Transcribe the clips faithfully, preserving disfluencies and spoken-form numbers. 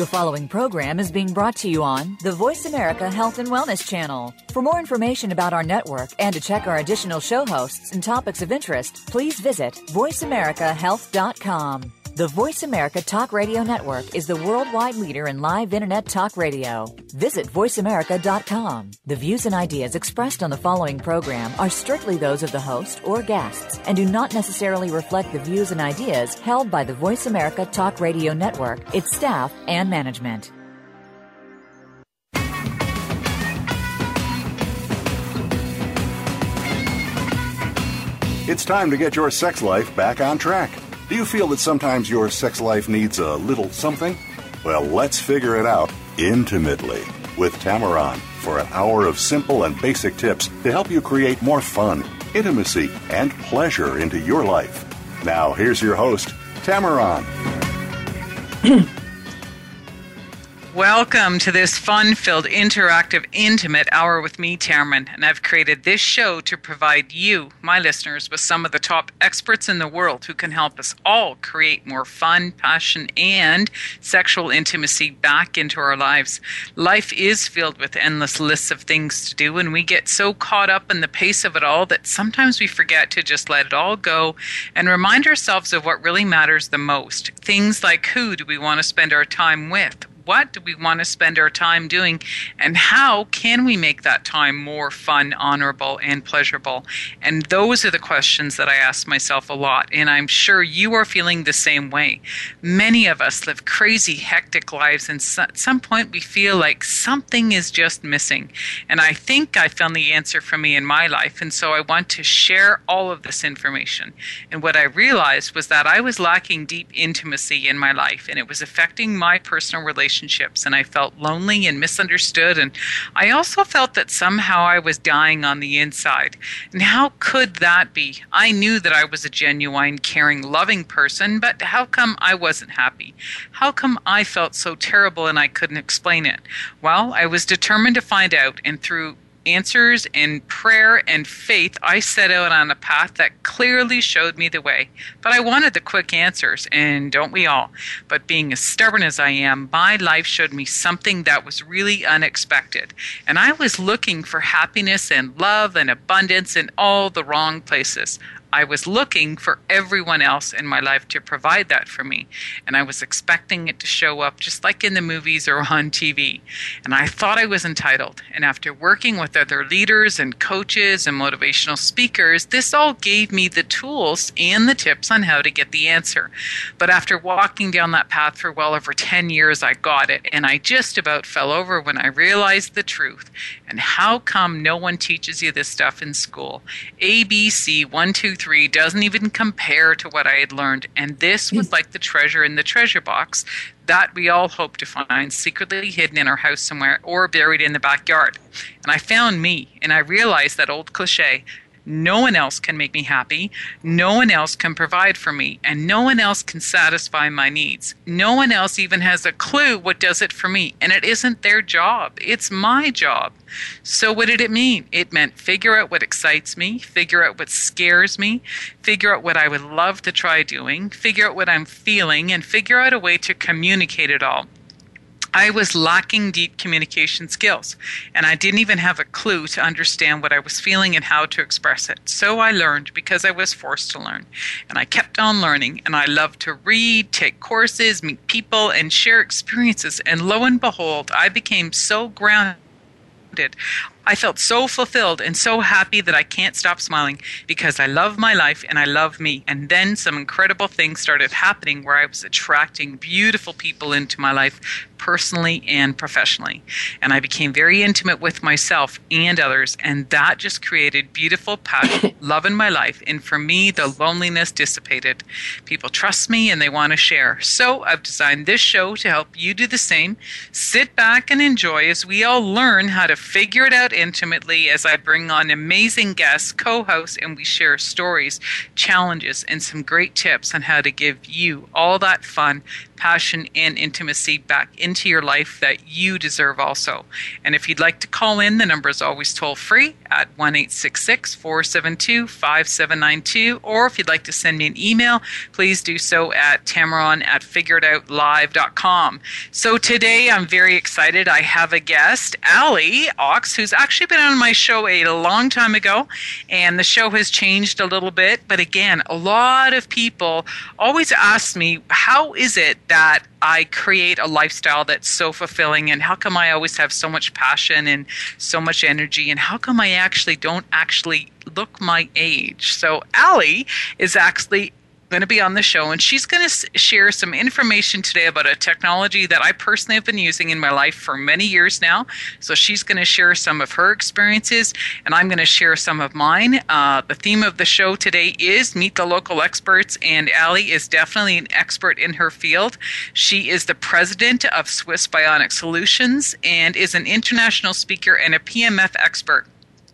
The following program is being brought to you on the Voice America Health and Wellness Channel. For more information about our network and to check our additional show hosts and topics of interest, please visit voice america health dot com. The Voice America Talk Radio Network is the worldwide leader in live Internet talk radio. Visit voice america dot com. The views and ideas expressed on the following program are strictly those of the host or guests and do not necessarily reflect the views and ideas held by the Voice America Talk Radio Network, its staff, and management. It's time to get your sex life back on track. Do you feel that sometimes your sex life needs a little something? Well, let's figure it out intimately with Tamaran for an hour of simple and basic tips to help you create more fun, intimacy, and pleasure into your life. Now, here's your host, Tamaran. Welcome to this fun-filled, interactive, intimate hour with me, Tamaran, and I've created this show to provide you, my listeners, with some of the top experts in the world who can help us all create more fun, passion, and sexual intimacy back into our lives. Life is filled with endless lists of things to do, and we get so caught up in the pace of it all that sometimes we forget to just let it all go and remind ourselves of what really matters the most. Things like, who do we want to spend our time with? What do we want to spend our time doing? And how can we make that time more fun, honorable, and pleasurable? And those are the questions that I ask myself a lot. And I'm sure you are feeling the same way. Many of us live crazy, hectic lives. And at some point we feel like something is just missing. And I think I found the answer for me in my life. And so I want to share all of this information. And what I realized was that I was lacking deep intimacy in my life. And it was affecting my personal relationships. Relationships, and I felt lonely and misunderstood, and I also felt that somehow I was dying on the inside. And how could that be? I knew that I was a genuine, caring, loving person, but how come I wasn't happy? How come I felt so terrible and I couldn't explain it? Well, I was determined to find out, and through answers and prayer and faith, I set out on a path that clearly showed me the way. But I wanted the quick answers, and don't we all? But being as stubborn as I am, my life showed me something that was really unexpected. And I was looking for happiness and love and abundance in all the wrong places. I was looking for everyone else in my life to provide that for me. And I was expecting it to show up just like in the movies or on T V. And I thought I was entitled. And after working with other leaders and coaches and motivational speakers, this all gave me the tools and the tips on how to get the answer. But after walking down that path for well over ten years, I got it. And I just about fell over when I realized the truth. And how come no one teaches you this stuff in school? A B C, one, two, three doesn't even compare to what I had learned. And this was like the treasure in the treasure box that we all hope to find secretly hidden in our house somewhere or buried in the backyard. And I found me, and I realized that old cliche, no one else can make me happy, no one else can provide for me, and no one else can satisfy my needs. No one else even has a clue what does it for me, and it isn't their job. It's my job. So what did it mean? It meant figure out what excites me, figure out what scares me, figure out what I would love to try doing, figure out what I'm feeling, and figure out a way to communicate it all. I was lacking deep communication skills, and I didn't even have a clue to understand what I was feeling and how to express it. So I learned because I was forced to learn, and I kept on learning, and I loved to read, take courses, meet people, and share experiences, and lo and behold, I became so grounded. I felt so fulfilled and so happy that I can't stop smiling because I love my life and I love me. And then some incredible things started happening where I was attracting beautiful people into my life, personally and professionally. And I became very intimate with myself and others, and that just created beautiful passion, love in my life. And for me, the loneliness dissipated. People trust me and they want to share. So I've designed this show to help you do the same. Sit back and enjoy as we all learn how to figure it out intimately as I bring on amazing guests, co-hosts, and we share stories, challenges, and some great tips on how to give you all that fun, passion, and intimacy back into your life that you deserve also. And if you'd like to call in, the number is always toll free at one eight six six, four seven two, five seven nine two. Or if you'd like to send me an email, please do so at tamaron at figure it out live dot com. So today I'm very excited. I have a guest, Ali Ox, who's actually been on my show a long time ago, and the show has changed a little bit. But again, a lot of people always ask me, how is it that I create a lifestyle that's so fulfilling, and how come I always have so much passion and so much energy, and how come I actually don't actually look my age? So Ali is actually going to be on the show, and she's going to share some information today about a technology that I personally have been using in my life for many years now. So she's going to share some of her experiences, and I'm going to share some of mine. Uh, the theme of the show today is Meet the Local Experts, and Ali is definitely an expert in her field. She is the president of Swiss Bionic Solutions and is an international speaker and a P M F expert.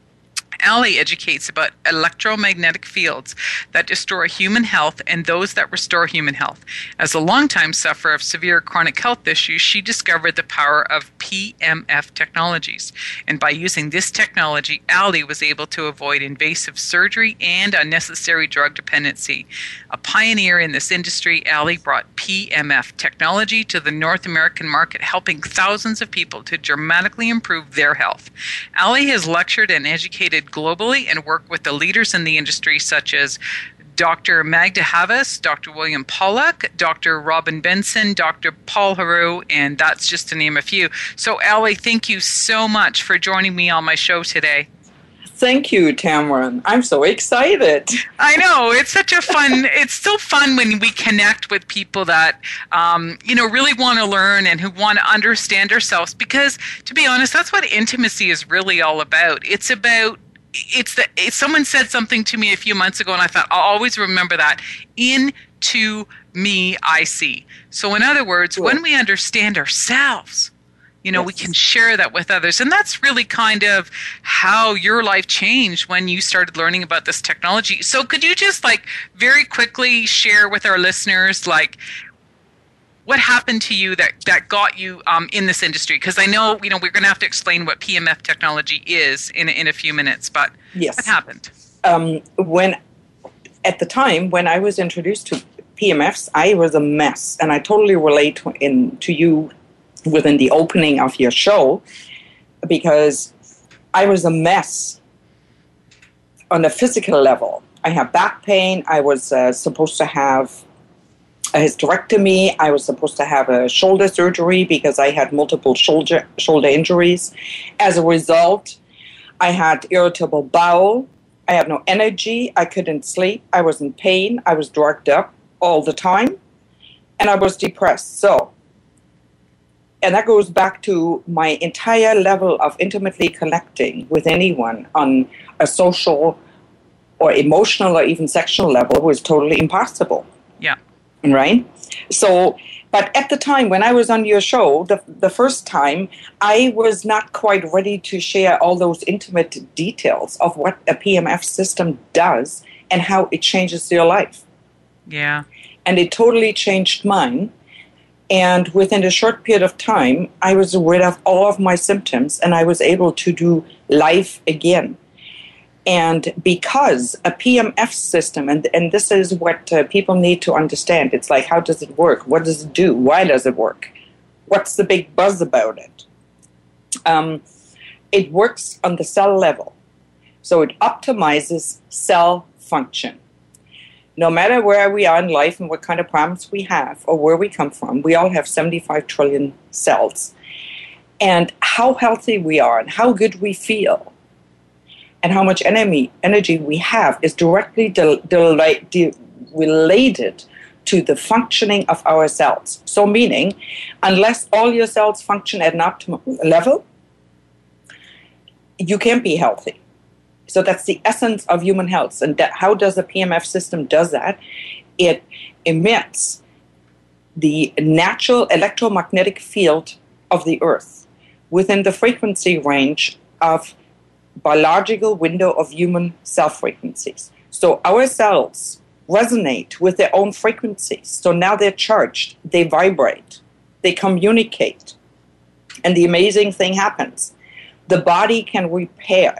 Ali educates about electromagnetic fields that destroy human health and those that restore human health. As a longtime sufferer of severe chronic health issues, she discovered the power of P M F technologies. And by using this technology, Ali was able to avoid invasive surgery and unnecessary drug dependency. A pioneer in this industry, Ali brought P M F technology to the North American market, helping thousands of people to dramatically improve their health. Ali has lectured and educated globally and work with the leaders in the industry such as Doctor Magda Havas, Doctor William Pollack, Doctor Robin Benson, Doctor Paul Haru, and that's just to name a few. So Ali, thank you so much for joining me on my show today. Thank you, Tamaron. I'm so excited. I know. It's such a fun, it's so fun when we connect with people that, um, you know, really want to learn and who want to understand ourselves, because to be honest, that's what intimacy is really all about. It's about It's the it's, someone said something to me a few months ago, and I thought, I'll always remember that. Into me, I see. So in other words, Sure. when we understand ourselves, you know, Yes. we can share that with others. And that's really kind of how your life changed when you started learning about this technology. So could you just like very quickly share with our listeners, like, what happened to you that, that got you um, in this industry? Because I know, you know, we're going to have to explain what P M F technology is in, in a few minutes, but Yes. what happened? Um, when at the time when I was introduced to P M Fs, I was a mess, and I totally relate to, in, to you within the opening of your show, because I was a mess on a physical level. I have back pain. I was uh, supposed to have a hysterectomy. I was supposed to have a shoulder surgery because I had multiple shoulder shoulder injuries. As a result, I had irritable bowel. I had no energy. I couldn't sleep. I was in pain. I was drugged up all the time. And I was depressed. So, and that goes back to my entire level of intimately connecting with anyone on a social or emotional or even sexual level was totally impossible. Yeah. Right? So, but at the time when I was on your show, the the first time, I was not quite ready to share all those intimate details of what a P M F system does and how it changes your life. Yeah. And it totally changed mine. And within a short period of time, I was rid of all of my symptoms, and I was able to do life again. And because a P M F system, and, and this is what uh, people need to understand, it's like, how does it work? What does it do? Why does it work? What's the big buzz about it? Um, it works on the cell level. So it optimizes cell function. No matter where we are in life and what kind of problems we have or where we come from, we all have seventy-five trillion cells. And how healthy we are and how good we feel and how much energy, energy we have is directly de- de- de- related to the functioning of our cells. So meaning, unless all your cells function at an optimal level, you can't be healthy. So that's the essence of human health. And that, how does a P M F system does that? It emits the natural electromagnetic field of the Earth within the frequency range of biological window of human cell frequencies. So our cells resonate with their own frequencies. So now they're charged, they vibrate, they communicate. And the amazing thing happens. The body can repair.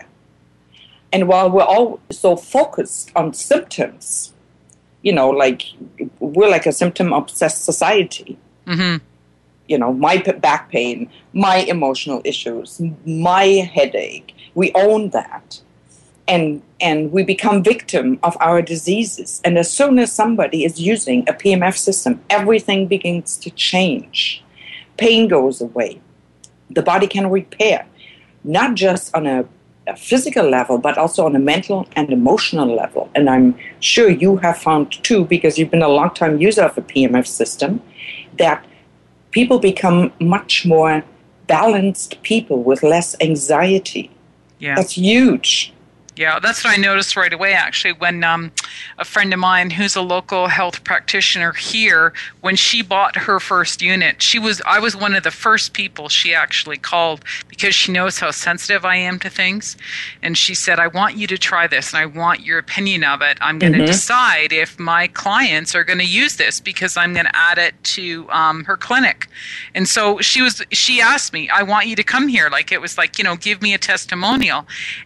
And while we're all so focused on symptoms, you know, like we're like a symptom-obsessed society. Mm-hmm. You know, my back pain, my emotional issues, my headache. We own that. And and we become victim of our diseases. And as soon as somebody is using a P M F system, everything begins to change. Pain goes away. The body can repair, not just on a, a physical level, but also on a mental and emotional level. And I'm sure you have found too, because you've been a long time user of a P M F system, that people become much more balanced people with less anxiety. Yeah. That's huge. Yeah, that's what I noticed right away, actually, when um, a friend of mine who's a local health practitioner here, when she bought her first unit, she was I was one of the first people she actually called because she knows how sensitive I am to things. And she said, I want you to try this, and I want your opinion of it. I'm going to mm-hmm. decide if my clients are going to use this because I'm going to add it to um, her clinic. And so she was. She asked me, I want you to come here. Like, it was like, you know, give me a testimonial.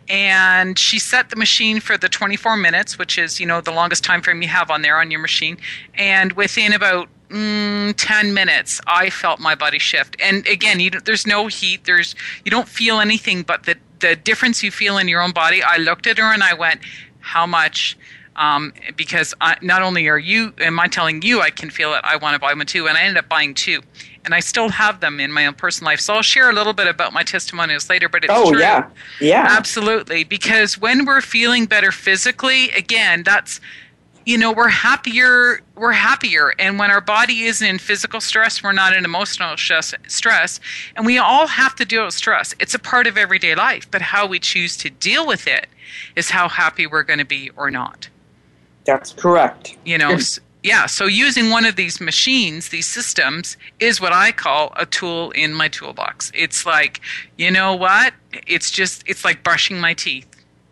And she set the machine for the twenty-four minutes, which is, you know, the longest time frame you have on there on your machine. And within about mm, ten minutes, I felt my body shift. And again, you, there's no heat. There's you don't feel anything but the, the difference you feel in your own body. I looked at her and I went, how much? Um, because I, not only are you, am I telling you I can feel it, I want to buy one too. And I ended up buying two. And I still have them in my own personal life. So I'll share a little bit about my testimonials later, but it's oh, true. yeah. Yeah. Absolutely. Because when we're feeling better physically, again, that's, you know, we're happier, we're happier. And when our body isn't in physical stress, we're not in emotional stress, stress. And we all have to deal with stress. It's a part of everyday life. But how we choose to deal with it is how happy we're going to be or not. That's correct. You know, yeah, so using one of these machines, these systems, is what I call a tool in my toolbox. It's like, you know what? It's just, it's like brushing my teeth.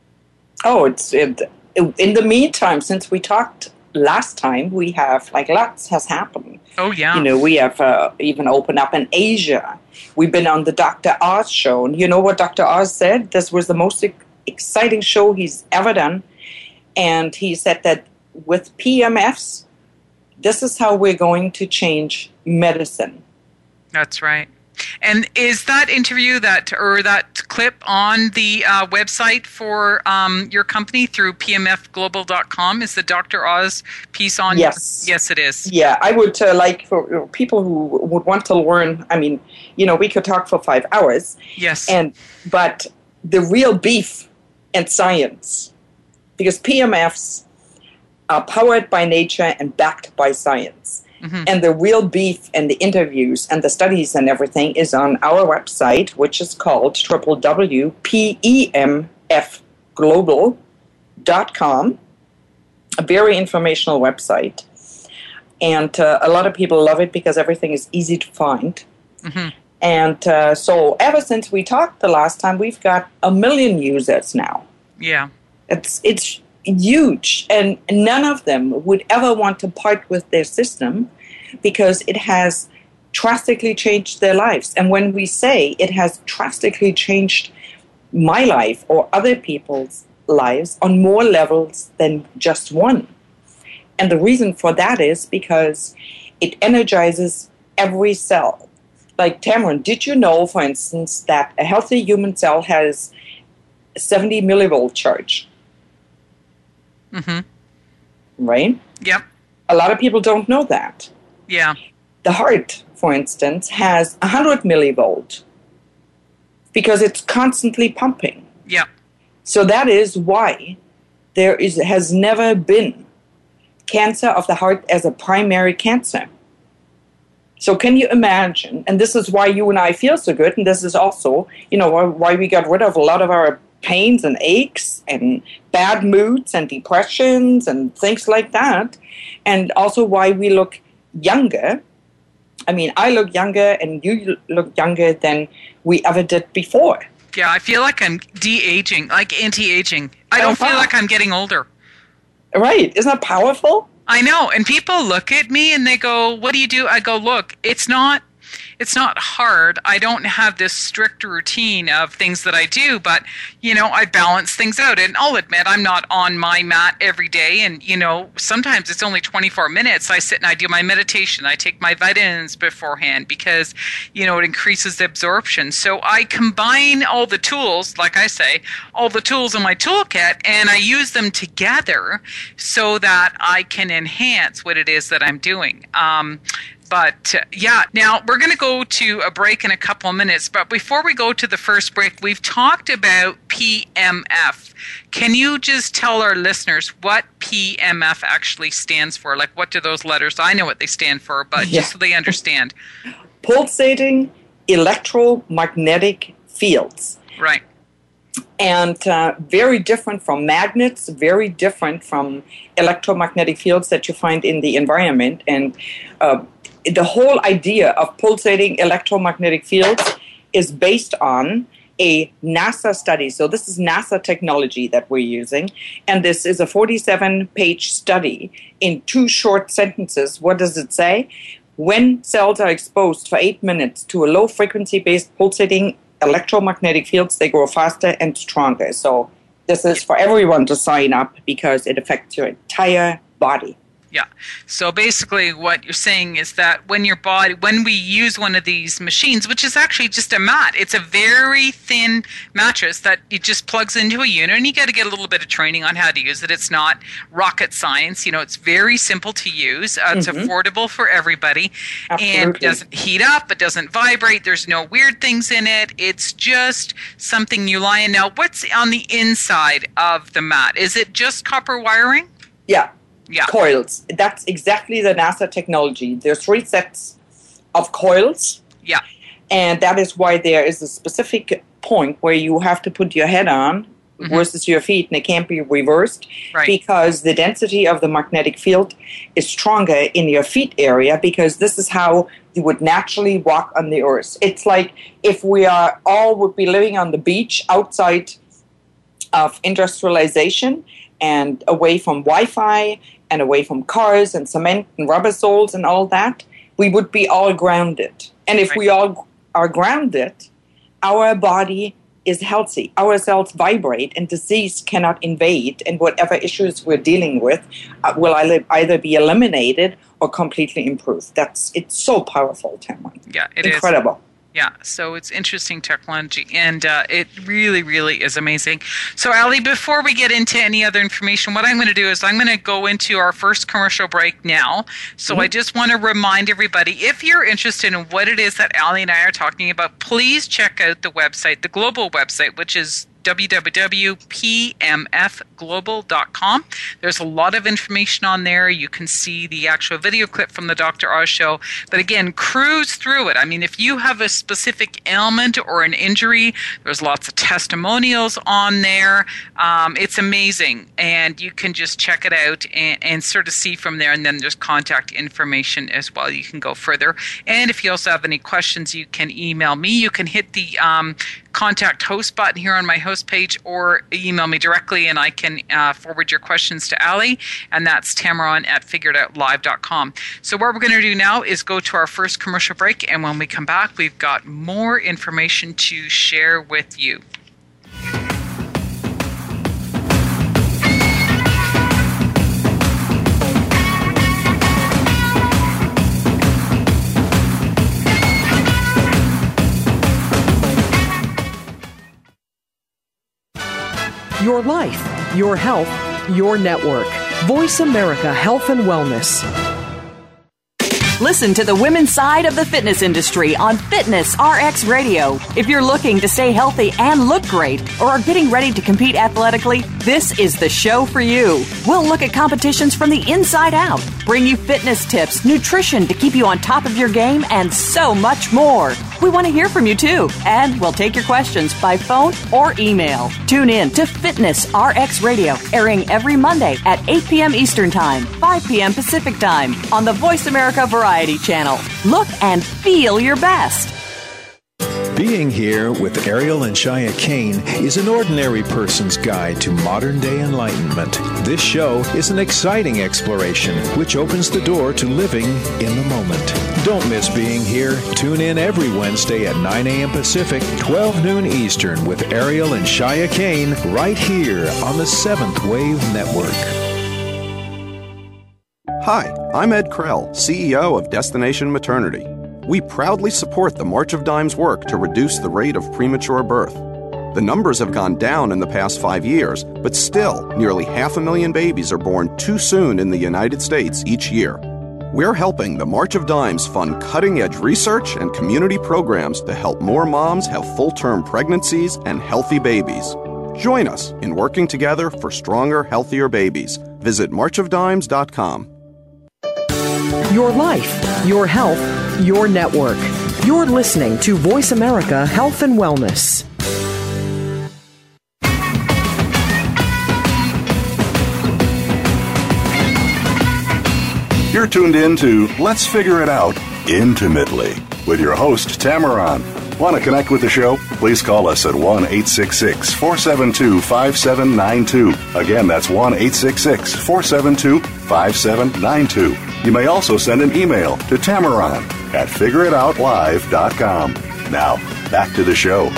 Oh, it's it, in the meantime, since we talked last time, we have, like, lots has happened. Oh, yeah. You know, we have uh, even opened up in Asia. We've been on the Doctor Oz show. And you know what Doctor Oz said? This was the most exciting show he's ever done. And he said that with P M Fs, this is how we're going to change medicine. That's right. And is that interview that or that clip on the uh, website for um, your company through P M F global dot com? Is the Doctor Oz piece on? Yes. Yes, it is. Yeah, I would uh, like for people who would want to learn. I mean, you know, we could talk for five hours. Yes. And but the real beef and science, because P M Fs are powered by nature and backed by science. Mm-hmm. And the real beef and the interviews and the studies and everything is on our website, which is called w w w dot p e m f global dot com, a very informational website. And uh, a lot of people love it because everything is easy to find. Mm-hmm. And uh, so ever since we talked the last time, we've got a million users now. Yeah. It's it's huge, and none of them would ever want to part with their system because it has drastically changed their lives. And when we say it has drastically changed my life or other people's lives on more levels than just one. And the reason for that is because it energizes every cell. Like, Tamron, did you know, for instance, that a healthy human cell has seventy millivolt charge? Mm-hmm. Right? Yep. A lot of people don't know that. Yeah. The heart, for instance, has one hundred millivolt because it's constantly pumping. Yeah. So that is why there is has never been cancer of the heart as a primary cancer. So can you imagine, and this is why you and I feel so good, and this is also, you know, why we got rid of a lot of our pains and aches and bad moods and depressions and things like that, and also why we look younger. I mean, I look younger and you look younger than we ever did before. Yeah, I feel like I'm de-aging, like anti-aging. I don't feel like I'm getting older. Right. Isn't that powerful? I know. And people look at me and they go, what do you do? I go, look, it's not It's not hard. I don't have this strict routine of things that I do, but, you know, I balance things out. And I'll admit I'm not on my mat every day. And, you know, sometimes it's only twenty-four minutes. I sit and I do my meditation. I take my vitamins beforehand because, you know, it increases the absorption. So I combine all the tools, like I say, all the tools in my toolkit, and I use them together so that I can enhance what it is that I'm doing. Um, But, uh, yeah, now we're going to go to a break in a couple of minutes. But before we go to the first break, we've talked about P M F. Can you just tell our listeners what P M F actually stands for? Like, what do those letters, I know what they stand for, but yeah. just so they understand. Pulsating electromagnetic fields. Right. And uh, very different from magnets, very different from electromagnetic fields that you find in the environment. And uh, the whole idea of pulsating electromagnetic fields is based on a NASA study. So this is NASA technology that we're using. And this is a forty-seven page study in two short sentences. What does it say? When cells are exposed for eight minutes to a low frequency-based pulsating electromagnetic fields, they grow faster and stronger. So this is for everyone to sign up because it affects your entire body. Yeah. So basically what you're saying is that when your body, when we use one of these machines, which is actually just a mat, it's a very thin mattress that it just plugs into a unit, and you got to get a little bit of training on how to use it. It's not rocket science. You know, it's very simple to use. Uh, it's mm-hmm. affordable for everybody. Absolutely. And it doesn't heat up. It doesn't vibrate. There's no weird things in it. It's just something you lie in. Now, what's on the inside of the mat? Is it just copper wiring? Yeah. Yeah. Coils. That's exactly the NASA technology. There's three sets of coils. Yeah. And that is why there is a specific point where you have to put your head on mm-hmm. versus your feet, and it can't be reversed right. because the density of the magnetic field is stronger in your feet area, because this is how you would naturally walk on the earth. It's like if we are all would be living on the beach outside of industrialization and away from Wi-Fi and away from cars and cement and rubber soles and all that, we would be all grounded. And if right. we all are grounded, our body is healthy. Our cells vibrate and disease cannot invade, and whatever issues we're dealing with uh, will either be eliminated or completely improved. That's It's so powerful, Tamara. Yeah, it is. Incredible. Yeah, so it's interesting technology, and uh, it really, really is amazing. So, Ali, before we get into any other information, what I'm going to do is I'm going to go into our first commercial break now. So mm-hmm. I just want to remind everybody, if you're interested in what it is that Ali and I are talking about, please check out the website, the global website, which is w w w dot p m f global dot com. There's a lot of information on there. You can see the actual video clip from the Doctor Oz show. But again, cruise through it. I mean, if you have a specific ailment or an injury, there's lots of testimonials on there. Um, it's amazing. And you can just check it out and, and sort of see from there. And then there's contact information as well. You can go further. And if you also have any questions, you can email me. You can hit the um, contact host button here on my host page, or email me directly and I can uh, forward your questions to Ali, and that's Tamaron at figured out live dot com. So what we're going to do now is go to our first commercial break, and when we come back, we've got more information to share with you. Your life, your health, your network. Voice America Health and Wellness. Listen to the women's side of the fitness industry on Fitness R X Radio. If you're looking to stay healthy and look great, or are getting ready to compete athletically, this is the show for you. We'll look at competitions from the inside out, bring you fitness tips, nutrition to keep you on top of your game, and so much more. We want to hear from you too, and we'll take your questions by phone or email. Tune in to Fitness R X Radio, airing every Monday at eight p.m. Eastern Time, five p.m. Pacific Time on the Voice America Variety Channel. Look and feel your best. Being Here with Ariel and Shia Kane is an ordinary person's guide to modern-day enlightenment. This show is an exciting exploration which opens the door to living in the moment. Don't miss Being Here. Tune in every Wednesday at nine a.m. Pacific, twelve noon Eastern with Ariel and Shia Kane right here on the Seventh Wave Network. Hi, I'm Ed Krell, C E O of Destination Maternity. We proudly support the March of Dimes work to reduce the rate of premature birth. The numbers have gone down in the past five years, but still, nearly half a million babies are born too soon in the United States each year. We're helping the March of Dimes fund cutting-edge research and community programs to help more moms have full-term pregnancies and healthy babies. Join us in working together for stronger, healthier babies. Visit march of dimes dot com. Your life, your health, your network. You're listening to Voice America Health and Wellness. You're tuned in to Let's Figure It Out Intimately with your host, Tamaron. Want to connect with the show? Please call us at one eight six six, four seven two, five seven nine two. Again, that's one eight six six, four seven two, five seven nine two. You may also send an email to Tamaron at figure it out live dot com. Now, back to the show.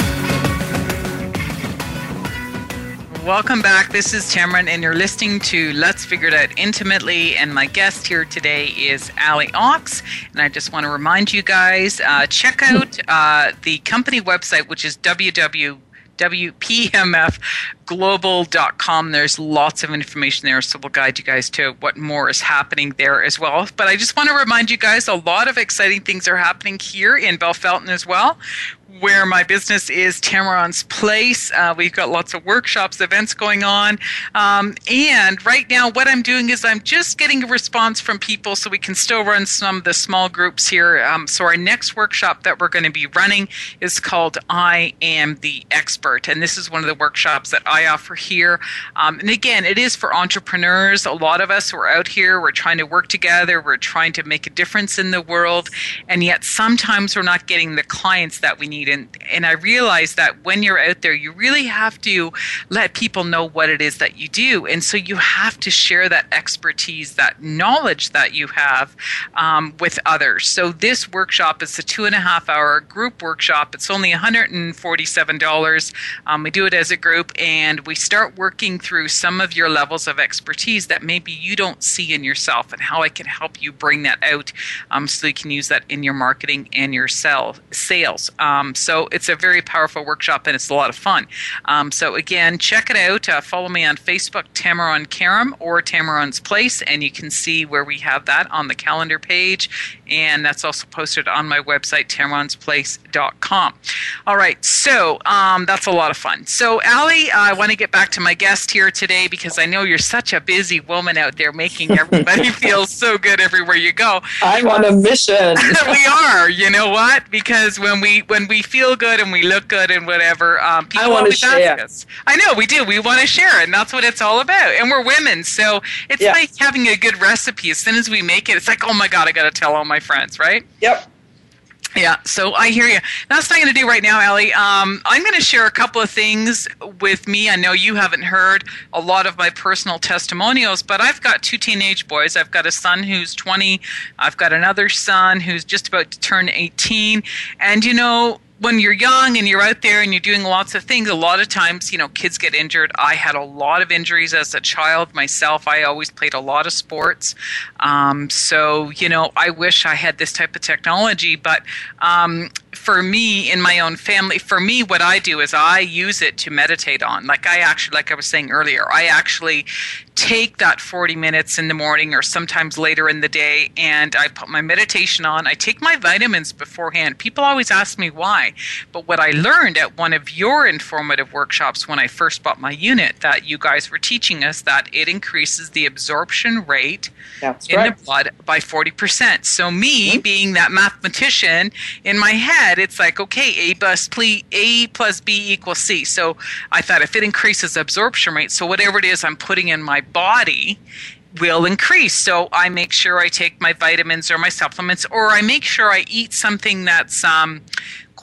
Welcome back. This is Tamaron, and you're listening to Let's Figure It Out Intimately. And my guest here today is Ali Ox. And I just want to remind you guys, uh, check out uh, the company website, which is w w w dot p m f global dot com. There's lots of information there, so we'll guide you guys to what more is happening there as well. But I just want to remind you guys, a lot of exciting things are happening here in Bellefontaine as well, where my business is Tamaron's Place. Uh, we've got lots of workshops, events going on. Um, and right now what I'm doing is I'm just getting a response from people so we can still run some of the small groups here. Um, so our next workshop that we're going to be running is called I Am the Expert. And this is one of the workshops that I offer here. Um, and again, it is for entrepreneurs. A lot of us who are out here, we're trying to work together. We're trying to make a difference in the world. And yet sometimes we're not getting the clients that we need. And, and I realize that when you're out there, you really have to let people know what it is that you do. And so you have to share that expertise, that knowledge that you have um, with others. So this workshop is a two and a half hour group workshop. It's only one hundred forty-seven dollars. Um, we do it as a group, and we start working through some of your levels of expertise that maybe you don't see in yourself, and how I can help you bring that out um, so you can use that in your marketing and your sell, sales. Um, so it's a very powerful workshop, and it's a lot of fun. Um, so again, check it out. Uh, follow me on Facebook, Tamaron Karam, or Tamaron's Place, and you can see where we have that on the calendar page. And that's also posted on my website, tamarons place dot com. All right, so um, that's a lot of fun. So, Ali, uh, I want to get back to my guest here today because I know you're such a busy woman out there making everybody feel so good everywhere you go. I'm on a mission. We are. You know what? Because when we when we feel good and we look good and whatever, um, people I want always to share. ask us. I know we do. We want to share it, and that's what it's all about. And we're women, so it's Yeah. like having a good recipe. As soon as we make it, it's like, oh my God, I got to tell all my friends, right? Yep. Yeah, so I hear you. That's what I'm going to do right now, Ali. Um, I'm going to share a couple of things with me. I know you haven't heard a lot of my personal testimonials, but I've got two teenage boys. I've got a son who's twenty. I've got another son who's just about to turn eighteen. And, you know, when you're young and you're out there and you're doing lots of things, a lot of times, you know, kids get injured. I had a lot of injuries as a child myself. I always played a lot of sports. Um, so, you know, I wish I had this type of technology. But um, for me, in my own family, for me, what I do is I use it to meditate on. Like I actually, like I was saying earlier, I actually take that forty minutes in the morning or sometimes later in the day, and I put my meditation on. I take my vitamins beforehand. People always ask me why. But what I learned at one of your informative workshops when I first bought my unit, that you guys were teaching us that it increases the absorption rate That's in right. the blood by forty percent. So me, mm-hmm. being that mathematician, in my head, it's like, okay, A plus, A plus B equals C. So I thought if it increases absorption rate, so whatever it is I'm putting in my body will increase. So I make sure I take my vitamins or my supplements, or I make sure I eat something that's um,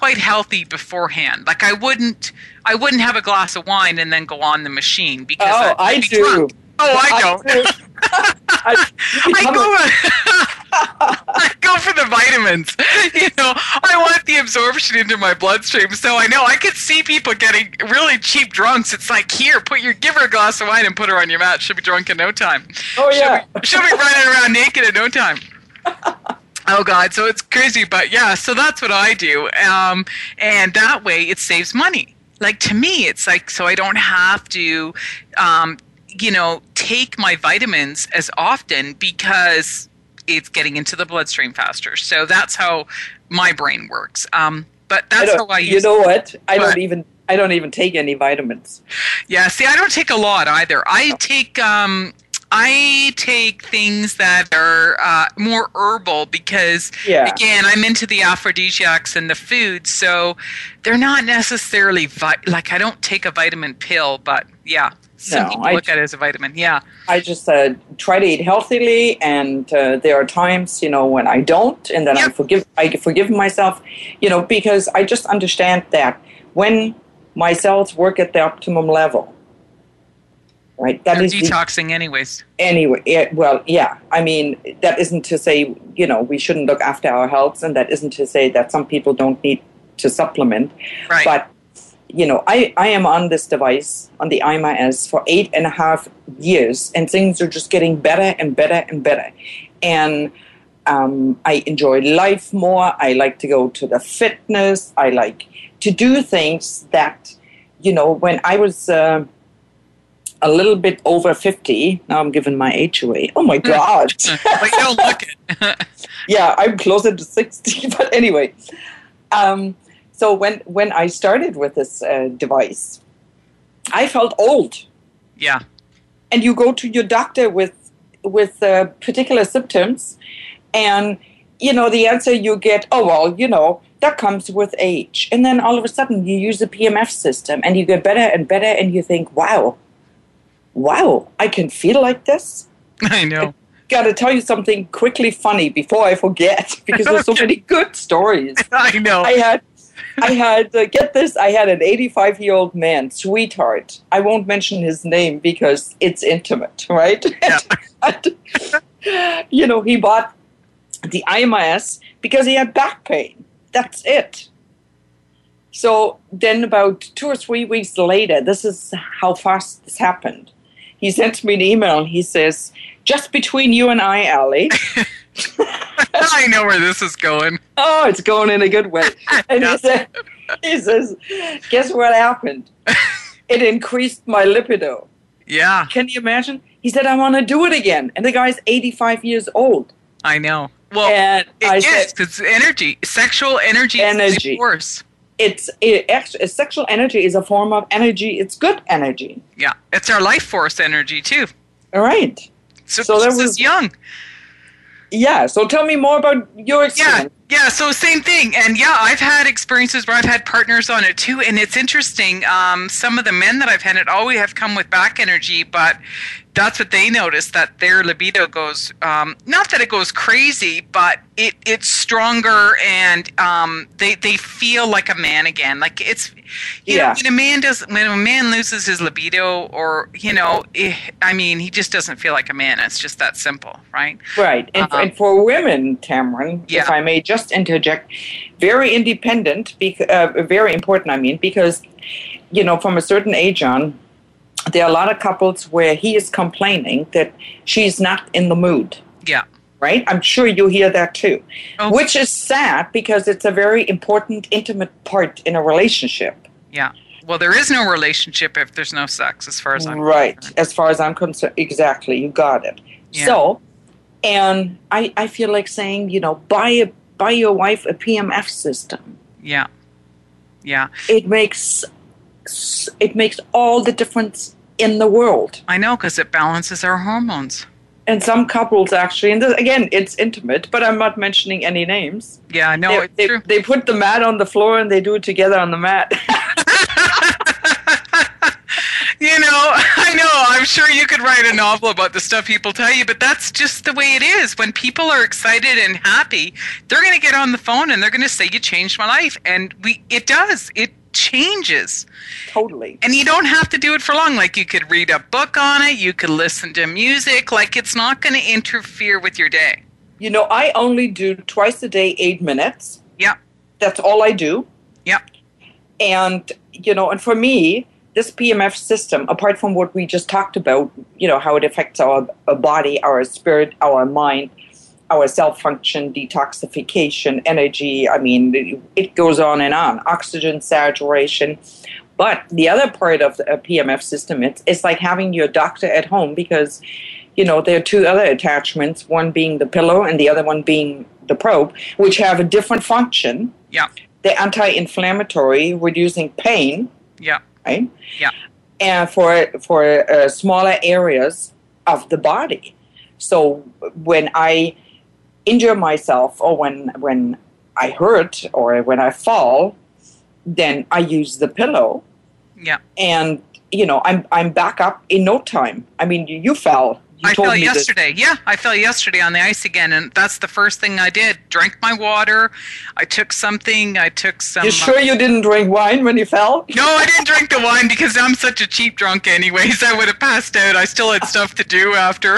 quite healthy beforehand. Like I wouldn't, I wouldn't have a glass of wine and then go on the machine because Oh, I'd I be do. drunk. Oh, I don't. I, I go, I go for the vitamins. You know, I want the absorption into my bloodstream. So I know I could see people getting really cheap drunks. It's like, here, put your give her a glass of wine and put her on your mat. She'll be drunk in no time. Oh yeah, she'll be, she'll be running around naked in no time. Oh God, so it's crazy, but yeah, so that's what I do, um, and that way it saves money. Like to me, it's like so I don't have to. Um, you know, take my vitamins as often because it's getting into the bloodstream faster. So that's how my brain works. Um, but that's I how I use You know what? I Go don't ahead. even I don't even take any vitamins. Yeah, see, I don't take a lot either. I take um, I take things that are uh, more herbal because, Yeah. again, I'm into the aphrodisiacs and the food, so they're not necessarily vi- like I don't take a vitamin pill, but yeah. Some No, people I- look at it as a vitamin. Yeah. I just uh, try to eat healthily, and uh, there are times, you know, when I don't, and then I Yep. forgive I forgive myself, you know, because I just understand that when my cells work at the optimum level, right? That They're is the, detoxing anyways. anyway. It, well, yeah. I mean, that isn't to say, you know, we shouldn't look after our health, and that isn't to say that some people don't need to supplement, Right. but. You know, I, I am on this device, on the I M A S, for eight and a half years, and things are just getting better and better and better. And um, I enjoy life more. I like to go to the fitness. I like to do things that, you know, when I was uh, a little bit over fifty, now I'm giving my age away. Oh, my God. But you don't look it. Yeah, I'm closer to sixty. But anyway, um, so when, when I started with this uh, device, I felt old. Yeah. And you go to your doctor with with uh, particular symptoms, and you know the answer you get, oh well, you know that comes with age. And then all of a sudden you use the P M F system, and you get better and better, and you think, wow, wow, I can feel like this. I know. Got to tell you something quickly funny before I forget, because there's so many good stories. I know. I had, I had, uh, get this, I had an eighty-five-year-old man, sweetheart. I won't mention his name because it's intimate, right? Yeah. And, you know, he bought the I M A S because he had back pain. That's it. So then about two or three weeks later, this is how fast this happened. He sent me an email and he says, just between you and I, Allie. I know where this is going. Oh, it's going in a good way. And Yeah. he said, he says, guess what happened? It increased my libido. Yeah, Can you imagine? He said, I want to do it again. And the guy's eighty-five years old. I know. Well, And it I is said, because energy, sexual energy, Energy. is force. it's it, ex- sexual energy is a form of energy. It's good energy. Yeah, it's our life force energy too. All right. So, So that just was- as young. Yeah. So tell me more about your Yeah, experience. yeah. So same thing, and yeah, I've had experiences where I've had partners on it too, and it's interesting. Um, some of the men that I've had it always have come with back energy, but that's what they notice, that their libido goes. Um, not that it goes crazy, but it it's stronger, and um, they they feel like a man again. Like it's, you Yeah. know, when a man does when a man loses his libido, or you know, eh, I mean, he just doesn't feel like a man. It's just that simple, right? Right. And, Um, and for women, Tamron, if Yeah. I may just interject, very independent, bec- uh, very important, I mean, because, you know, from a certain age on, there are a lot of couples where he is complaining that she's not in the mood. Yeah. Right? I'm sure you hear that too. Oh. Which is sad because it's a very important, intimate part in a relationship. Yeah. Well, there is no relationship if there's no sex, as far as I'm Right. concerned. As far as I'm concerned. Exactly. You got it. Yeah. So, and I, I feel like saying, you know, buy a buy your wife a P M F system. Yeah. Yeah. It makes it makes all the difference in the world. I know, because it balances our hormones. And some couples actually, and this, again, it's intimate, but I'm not mentioning any names. Yeah, no, they, it's they, true. they put the mat on the floor and they do it together on the mat. You know, I know I'm sure you could write a novel about the stuff people tell you, but that's just the way it is. When people are excited and happy, they're going to get on the phone and they're going to say, you changed my life. And we, it does. It changes. Totally. And you don't have to do it for long. Like, you could read a book on it. You could listen to music. Like, it's not going to interfere with your day. You know, I only do twice a day, eight minutes. Yeah. That's all I do. Yeah. And, you know, and for me, this P M F system, apart from what we just talked about, you know, how it affects our, our body, our spirit, our mind, our cell function, detoxification, energy, I mean, it goes on and on, oxygen saturation. But the other part of the P M F system, it's, it's like having your doctor at home, because, you know, there are two other attachments, one being the pillow and the other one being the probe, which have a different function. Yeah. They're anti-inflammatory, reducing pain. Yeah. Right? Yeah. And for for uh, smaller areas of the body. So when I injure myself, or when when I hurt, or when I fall, then I use the pillow. Yeah. And you know, I'm I'm back up in no time. I mean, you, you fell. You I told fell me yesterday. This. Yeah, I fell yesterday on the ice again, and that's the first thing I did. Drank my water. I took something. I took some. You sure uh, you didn't drink wine when you fell? No, I didn't drink the wine because I'm such a cheap drunk anyways. I would have passed out. I still had stuff to do after.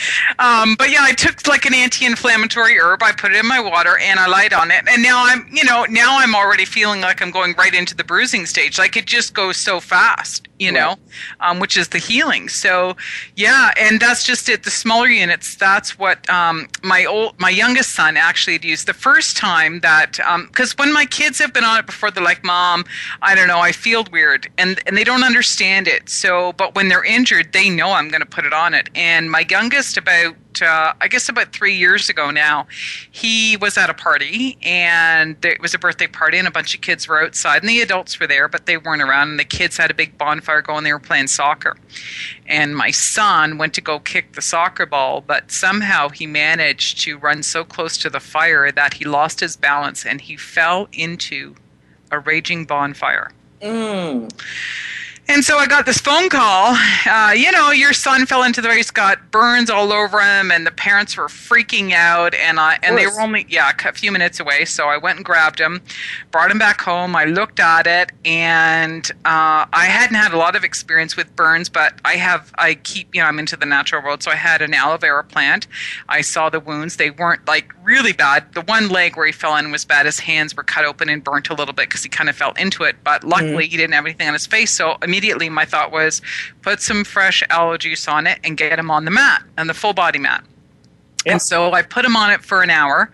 um, but yeah, I took like an anti-inflammatory herb. I put it in my water and I lied on it. And now I'm, you know, now I'm already feeling like I'm going right into the bruising stage. Like, it just goes so fast, you know, right. um, which is the healing. So yeah, and that's just it. The smaller units, that's what um, my old, my youngest son actually had used the first time that, because um, when my kids have been on it before, they're like, Mom, I don't know, I feel weird, and and they don't understand it. So, but when they're injured, they know I'm going to put it on it. And my youngest, about uh, I guess about three years ago now, he was at a party, and it was a birthday party, and a bunch of kids were outside, and the adults were there, but they weren't around, and the kids had a big bonfire going. They were playing soccer, and my son went to go kick the soccer ball, but somehow he managed to run so close to the fire that he lost his balance and he fell into a raging bonfire. Mm. And so I got this phone call, uh, you know, your son fell into the fire, he's got burns all over him, and the parents were freaking out, and I, and they were only, yeah, a few minutes away, so I went and grabbed him, brought him back home, I looked at it, and uh, I hadn't had a lot of experience with burns, but I have, I keep, you know, I'm into the natural world, so I had an aloe vera plant, I saw the wounds, they weren't, like, really bad, the one leg where he fell in was bad, his hands were cut open and burnt a little bit, because he kind of fell into it, but luckily mm. he didn't have anything on his face, so immediately Immediately, my thought was, put some fresh aloe juice on it and get him on the mat, on the full body mat. Yeah. And so I put him on it for an hour,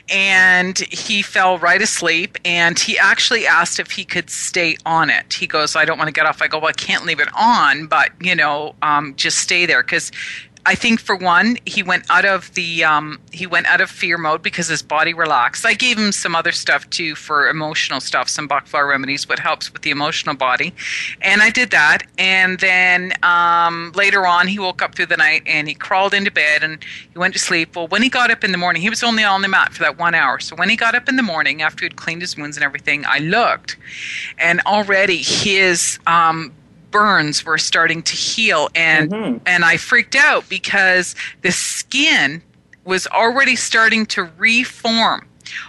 and he fell right asleep, and he actually asked if he could stay on it. He goes, I don't want to get off. I go, well, I can't leave it on, but, you know, um, just stay there, because I think for one, he went out of the um, he went out of fear mode because his body relaxed. I gave him some other stuff too for emotional stuff, some Bach flower remedies, what helps with the emotional body, and I did that. And then um, later on, he woke up through the night and he crawled into bed and he went to sleep. Well, when he got up in the morning, he was only on the mat for that one hour. So when he got up in the morning after he'd cleaned his wounds and everything, I looked, and already his um, burns were starting to heal, and mm-hmm. and I freaked out because the skin was already starting to reform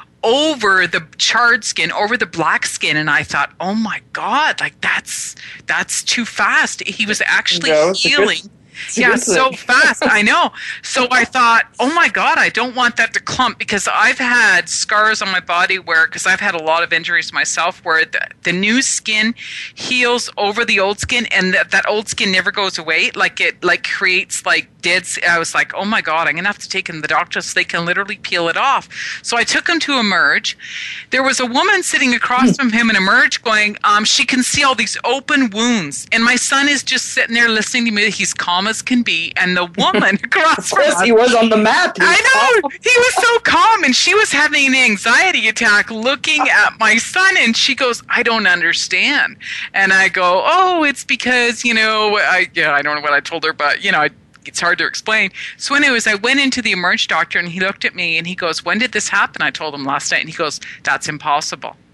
over the charred skin, over the black skin, and I thought, oh my God, like that's that's too fast. He was actually no, healing. Yeah, so fast. I know. So I thought, oh my God, I don't want that to clump, because I've had scars on my body where, because I've had a lot of injuries myself, where the, the new skin heals over the old skin, and that, that old skin never goes away. Like it like creates like dead. I was like, oh my God, I'm going to have to take him to the doctor so they can literally peel it off. So I took him to Emerge. There was a woman sitting across from him in Emerge going, um, she can see all these open wounds. And my son is just sitting there listening to me. He's calm as can be, and the woman across from us, he was on the mat. I know, he was so calm, and she was having an anxiety attack looking at my son, and she goes, I don't understand. And I go, oh, it's because, you know, I yeah, I don't know what I told her, but, you know, I, it's hard to explain. So anyways, I went into the Emerge doctor, and he looked at me, and he goes, when did this happen? I told him last night, and he goes, that's impossible.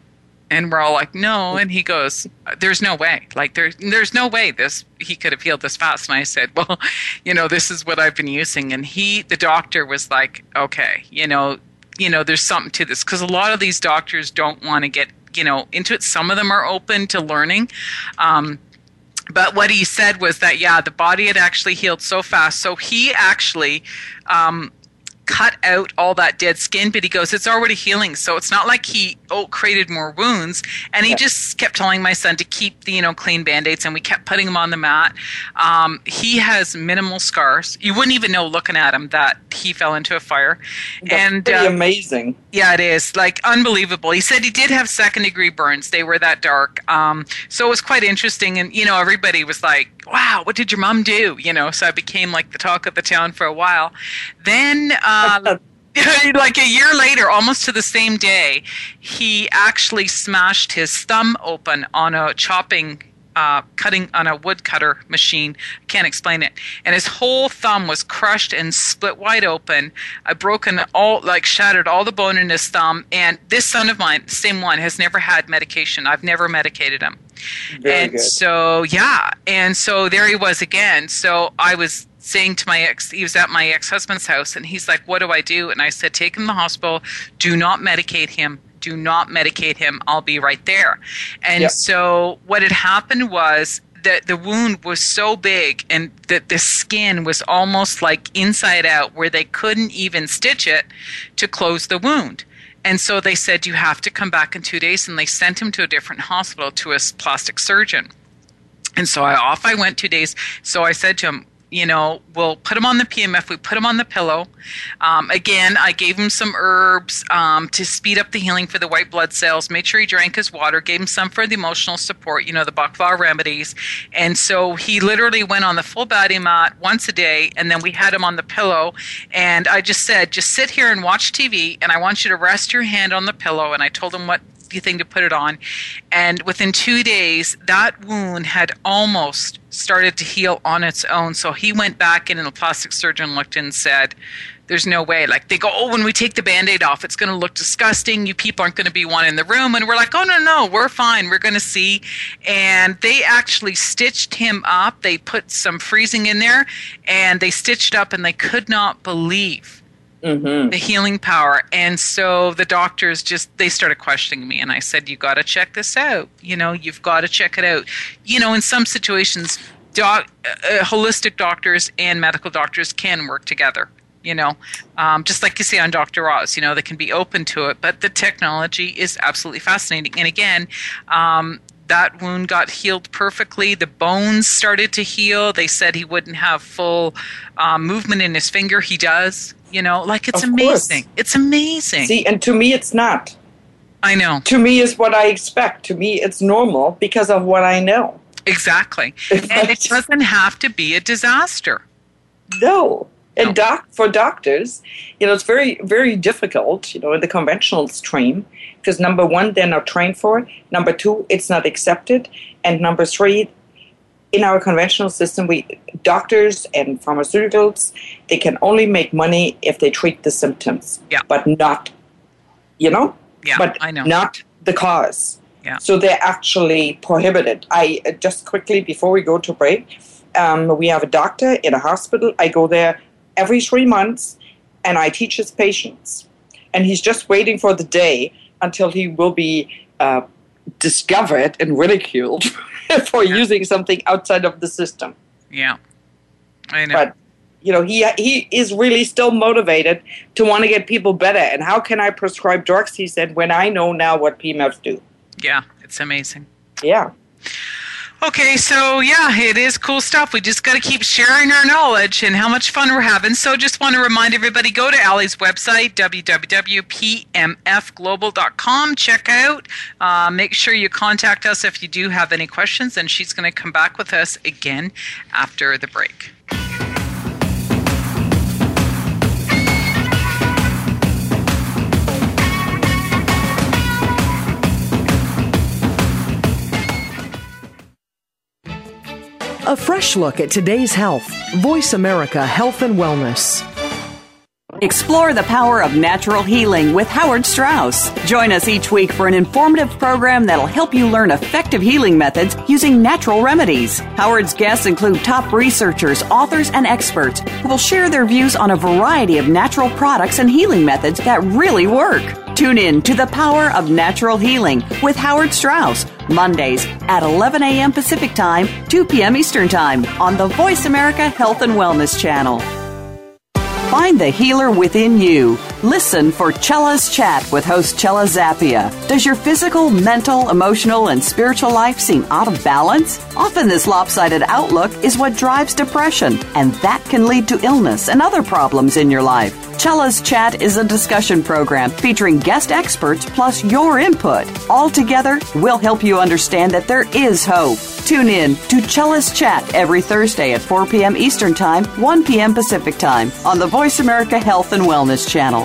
And we're all like, no. And he goes, there's no way. Like, there's, there's no way this he could have healed this fast. And I said, well, you know, this is what I've been using. And he, the doctor was like, okay, you know, you know, there's something to this. Because a lot of these doctors don't want to get, you know, into it. Some of them are open to learning. Um, but what he said was that, yeah, the body had actually healed so fast. So he actually... Um, cut out all that dead skin, but he goes, it's already healing. So it's not like he oh, created more wounds. And he yeah. just kept telling my son to keep the, you know, clean Band-Aids, and we kept putting him on the mat. Um, he has minimal scars. You wouldn't even know looking at him that he fell into a fire. That's and pretty uh, amazing. Yeah, it is. Like, unbelievable. He said he did have second degree burns. They were that dark. Um, so it was quite interesting. And, you know, everybody was like, wow, what did your mom do? You know, so I became like the talk of the town for a while. Then, uh, like a year later, almost to the same day, he actually smashed his thumb open on a chopping Uh, cutting on a wood cutter machine. I can't explain it. And his whole thumb was crushed and split wide open. I broken all, like shattered all the bone in his thumb. And this son of mine, the same one, has never had medication. I've never medicated him. Very and good. so, yeah. And so there he was again. So I was saying to my ex, he was at my ex-husband's house, and he's like, what do I do? And I said, take him to the hospital. Do not medicate him. Do not medicate him. I'll be right there. And yep. so what had happened was that the wound was so big and that the skin was almost like inside out, where they couldn't even stitch it to close the wound. And so they said, you have to come back in two days. And they sent him to a different hospital, to a plastic surgeon. And so I, off I went two days. So I said to him, you know, we'll put him on the P M F. We put him on the pillow. Um, again, I gave him some herbs um, to speed up the healing for the white blood cells. Made sure he drank his water. Gave him some for the emotional support, you know, the Bakwa remedies. And so he literally went on the full body mat once a day, and then we had him on the pillow. And I just said, just sit here and watch T V, and I want you to rest your hand on the pillow. And I told him what thing to put it on, and within two days that wound had almost started to heal on its own. So he went back in, and the plastic surgeon looked and said, there's no way. Like, they go, oh, when we take the Band-Aid off, it's going to look disgusting. You people aren't going to be one in the room. And we're like, oh, no, no, we're fine. We're going to see. And they actually stitched him up. They put some freezing in there, and they stitched up, and they could not believe Mm-hmm. the healing power. And so the doctors just, they started questioning me. And I said, you got to check this out. You know, you've got to check it out. You know, in some situations, doc, uh, holistic doctors and medical doctors can work together. You know, um, just like you say on Doctor Oz, you know, they can be open to it. But the technology is absolutely fascinating. And again, um, that wound got healed perfectly. The bones started to heal. They said he wouldn't have full um, movement in his finger. He does. You know, like, it's of amazing. Course. It's amazing. See, and to me, it's not. I know. To me, it's what I expect. To me, it's normal because of what I know. Exactly. And it doesn't have to be a disaster. No. And no. doc for doctors, you know, it's very, very difficult, you know, in the conventional stream, because number one, they're not trained for it. Number two, it's not accepted. And number three, in our conventional system, we doctors and pharmaceuticals, they can only make money if they treat the symptoms, yeah. but not, you know, yeah, but I know. not the cause. Yeah. So they're actually prohibited. I uh, just quickly before we go to break, um, we have a doctor in a hospital. I go there every three months, and I teach his patients, and he's just waiting for the day until he will be Uh, discovered and ridiculed for yeah. using something outside of the system. Yeah, I know. But, you know, he he is really still motivated to want to get people better. And how can I prescribe drugs, he said, when I know now what P M Fs do? Yeah, it's amazing. Yeah. Okay, so yeah, it is cool stuff. We just got to keep sharing our knowledge and how much fun we're having. So just want to remind everybody, go to Allie's website, w w w dot p m f global dot com. Check out. Uh, make sure you contact us if you do have any questions, and she's going to come back with us again after the break. A fresh look at today's health. Voice America Health and Wellness. Explore the power of natural healing with Howard Strauss. Join us each week for an informative program that'll help you learn effective healing methods using natural remedies. Howard's guests include top researchers, authors, and experts who will share their views on a variety of natural products and healing methods that really work. Tune in to The Power of Natural Healing with Howard Strauss, Mondays at eleven a.m. Pacific Time, two p.m. Eastern Time on the Voice America Health and Wellness Channel. Find the healer within you. Listen for Chella's Chat with host Chella Zappia. Does your physical, mental, emotional, and spiritual life seem out of balance? Often this lopsided outlook is what drives depression, and that can lead to illness and other problems in your life. Chella's Chat is a discussion program featuring guest experts plus your input. All together, we'll help you understand that there is hope. Tune in to Chella's Chat every Thursday at four p.m. Eastern Time, one p.m. Pacific Time on the Voice America Health and Wellness Channel.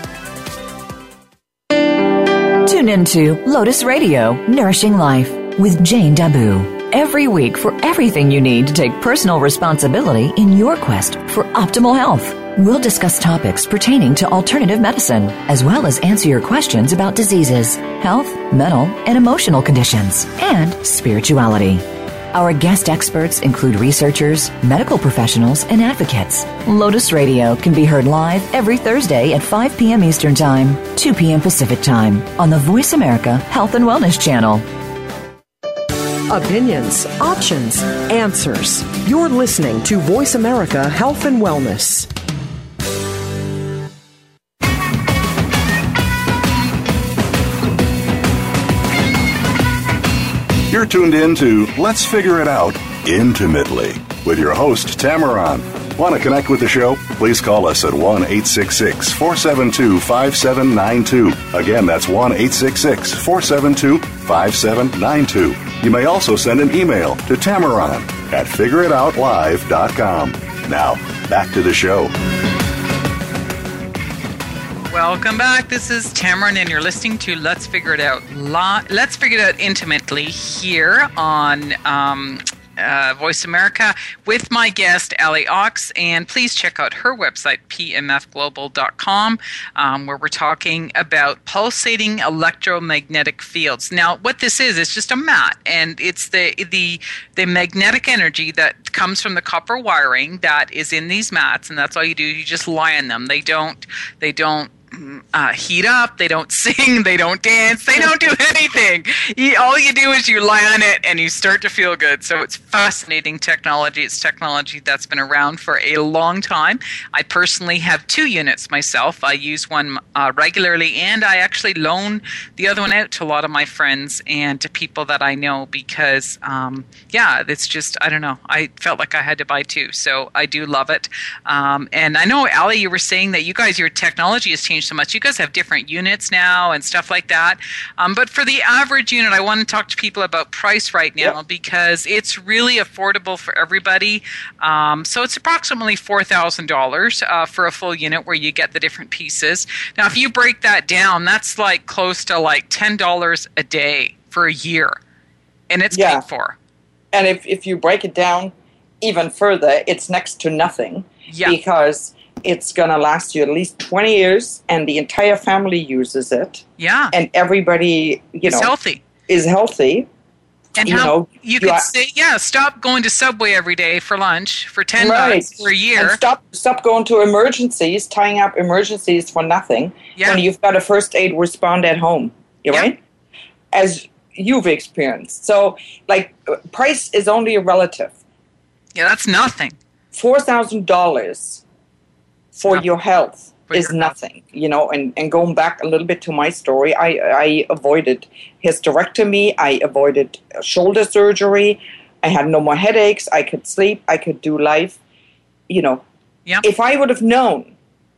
Tune into Lotus Radio, Nourishing Life with Jane Dabu. Every week for everything you need to take personal responsibility in your quest for optimal health. We'll discuss topics pertaining to alternative medicine, as well as answer your questions about diseases, health, mental, and emotional conditions, and spirituality. Our guest experts include researchers, medical professionals, and advocates. Lotus Radio can be heard live every Thursday at five p.m. Eastern Time, two p.m. Pacific Time on the Voice America Health and Wellness Channel. Opinions, options, answers. You're listening to Voice America Health and Wellness. You're tuned in to Let's Figure It Out Intimately with your host, Tamaran. Want to connect with the show? Please call us at one eight six six, four seven two, five seven nine two. Again, that's one eight six six, four seven two, five seven nine two. You may also send an email to Tamaran at figure it out live dot com. Now, back to the show. Welcome back. This is Tamaran, and you're listening to Let's Figure It Out. Let's Figure It Out Intimately here on um, uh, Voice America with my guest, Ali Ox. And please check out her website, p m f global dot com, um, where we're talking about pulsating electromagnetic fields. Now, what this is, is just a mat, and it's the the the magnetic energy that comes from the copper wiring that is in these mats, and that's all you do. You just lie on them. They don't. They don't. Uh, heat up, they don't sing, they don't dance, they don't do anything. You, all you do is you lie on it and you start to feel good. So it's fascinating technology. It's technology that's been around for a long time. I personally have two units myself. I use one uh, regularly, and I actually loan the other one out to a lot of my friends and to people that I know because, um, yeah, it's just, I don't know, I felt like I had to buy two. So I do love it. Um, and I know, Ali, you were saying that you guys, your technology has changed so much. You guys have different units now and stuff like that. Um, but for the average unit, I want to talk to people about price right now yep. because it's really affordable for everybody. Um, so it's approximately four thousand dollars uh, for a full unit where you get the different pieces. Now, if you break that down, that's like close to like ten dollars a day for a year. And it's yeah. paid for. And if, if you break it down even further, it's next to nothing yeah. because it's going to last you at least twenty years, and the entire family uses it. Yeah. And everybody, you it's know, healthy. is healthy. And you how know, you, you could are, say, yeah, stop going to Subway every day for lunch for ten right. bucks for a year. And stop stop going to emergencies, tying up emergencies for nothing yeah. when you've got a first aid respond at home, yeah. right? As you've experienced. So, like, price is only a relative. Yeah, that's nothing. four thousand dollars for no. your health for is your nothing, health. you know, and, and going back a little bit to my story, I, I avoided hysterectomy, I avoided shoulder surgery, I had no more headaches, I could sleep, I could do life, you know. Yeah. If I would have known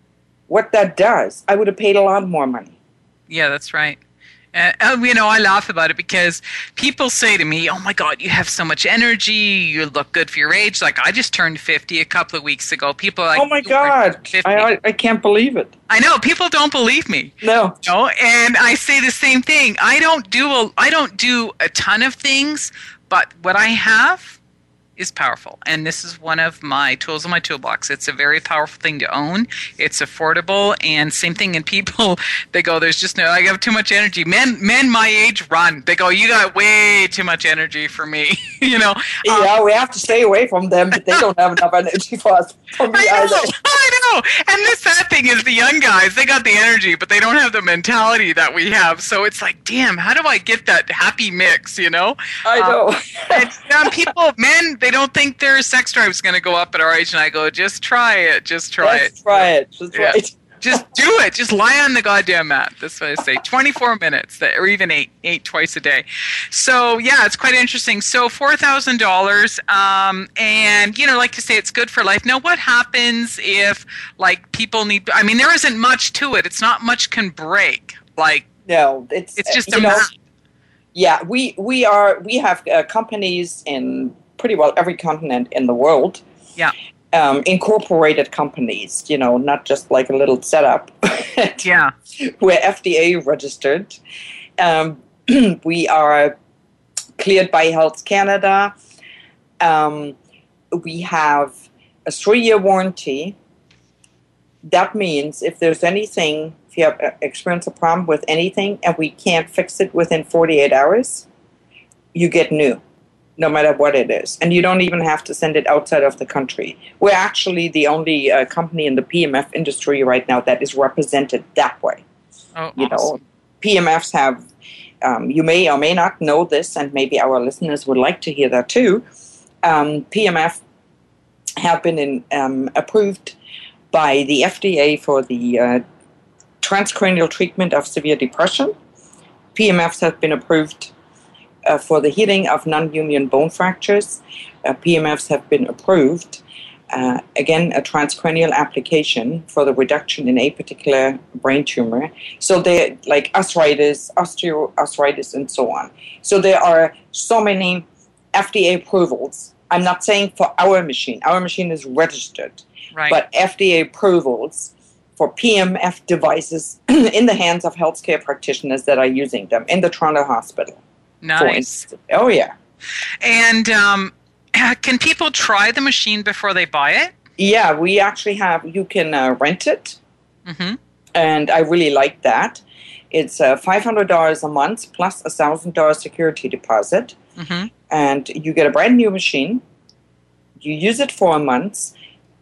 what that does, I would have paid a lot more money. Yeah, that's right. Uh, you know, I laugh about it because people say to me, oh my God, you have so much energy, you look good for your age. Like, I just turned fifty a couple of weeks ago. People are like, oh my God, I, I can't believe it. I know, people don't believe me. No. You know? And I say the same thing. I don't do a, I don't do a ton of things, but what I have is powerful, and this is one of my tools in my toolbox. It's a very powerful thing to own. It's affordable, and same thing in people. They go, there's just no, I have too much energy. Men, men my age run. They go, you got way too much energy for me. you know. Yeah, um, we have to stay away from them, but they don't have enough energy for us. For me I know, either. I know. And the sad thing is, the young guys, they got the energy, but they don't have the mentality that we have. So it's like, damn, how do I get that happy mix? You know. I know. Um, and um, people, men. They don't think their sex drive is going to go up at our age, and I go, just try it, just try Let's it. try it. Just yeah. right. Just do it. Just lie on the goddamn mat. That's what I say. twenty-four minutes, or even eight, eight twice a day. So yeah, it's quite interesting. So four thousand dollars, um, and you know, like to say, it's good for life. Now, what happens if like people need? I mean, there isn't much to it. It's not much can break. Like no, it's it's just uh, a know, map. Yeah, we we are we have uh, companies in pretty well every continent in the world. Yeah. Um, incorporated companies, you know, not just like a little setup. Yeah. We're F D A registered. Um, we are cleared by Health Canada. Um, we have a three-year warranty. That means if there's anything, if you have uh, experienced a problem with anything and we can't fix it within forty-eight hours, you get new. No matter what it is. And you don't even have to send it outside of the country. We're actually the only uh, company in the P M F industry right now that is represented that way. Oh, you awesome. know, P M Fs have, um, you may or may not know this, and maybe our listeners would like to hear that too. Um, P M F have been in, um, approved by the F D A for the uh, transcranial treatment of severe depression. P M Fs have been approved Uh, for the healing of non-union bone fractures. Uh, P M Fs have been approved. Uh, again, a transcranial application for the reduction in a particular brain tumor. So they're like arthritis, osteoarthritis, and so on. So there are so many F D A approvals. I'm not saying for our machine. Our machine is registered. Right. But F D A approvals for P M F devices in the hands of healthcare practitioners that are using them in the Toronto Hospital. Nice. Oh, yeah. And um, can people try the machine before they buy it? Yeah, we actually have, you can uh, rent it. Mm-hmm. And I really like that. It's uh, five hundred dollars a month plus a one thousand dollars security deposit. Mm-hmm. And you get a brand new machine. You use it for a month.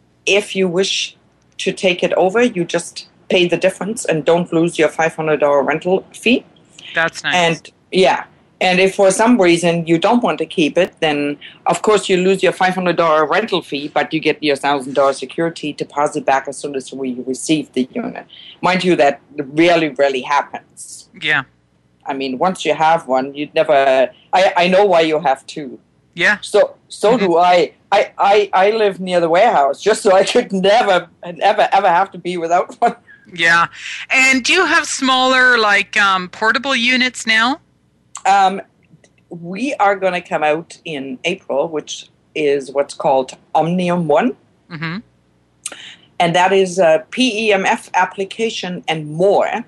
If you wish to take it over, you just pay the difference and don't lose your five hundred dollars rental fee. That's nice. And yeah. And if for some reason you don't want to keep it, then of course you lose your five hundred dollars rental fee, but you get your one thousand dollars security deposit back as soon as we receive the unit. Mind you, that really, really happens. Yeah. I mean, once you have one, you'd never... I, I know why you have two. Yeah. So so mm-hmm. do I. I, I. I live near the warehouse just so I could never, ever, ever have to be without one. Yeah. And do you have smaller, like, um, portable units now? Um, we are going to come out in April, which is what's called Omnium One. Mm-hmm. And that is a P E M F application and more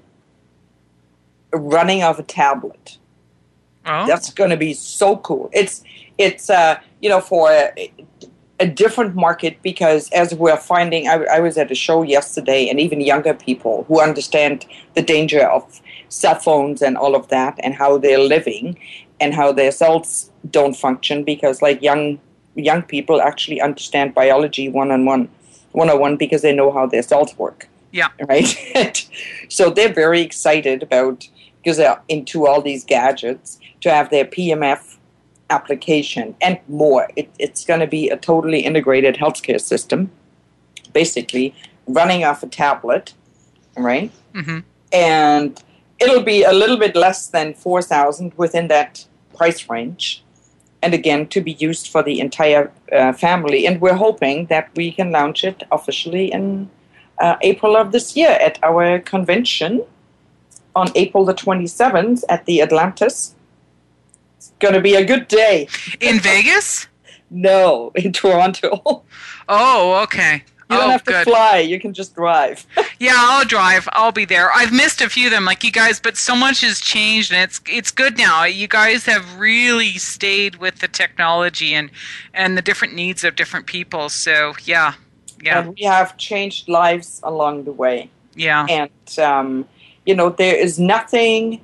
running off a tablet. Oh. That's going to be so cool. It's, it's uh, you know, for a, a different market because as we're finding, I, I was at a show yesterday and even younger people who understand the danger of cell phones and all of that and how they're living and how their cells don't function because like young young people actually understand biology one-on-one, one-on-one because they know how their cells work. Yeah. Right? So they're very excited about, because they're into all these gadgets, to have their P M F application and more. It, it's going to be a totally integrated healthcare system, basically running off a tablet, right? Mm-hmm. And it'll be a little bit less than four thousand dollars within that price range. And again, to be used for the entire uh, family. And we're hoping that we can launch it officially in uh, April of this year at our convention on April the twenty-seventh at the Atlantis. It's going to be a good day. In Vegas? No, in Toronto. Oh, okay. You don't oh, have to good. fly. You can just drive. Yeah, I'll drive. I'll be there. I've missed a few of them, like you guys, but so much has changed, and it's it's good now. You guys have really stayed with the technology and and the different needs of different people. So yeah, yeah. And we have changed lives along the way. Yeah. And um, you know, there is nothing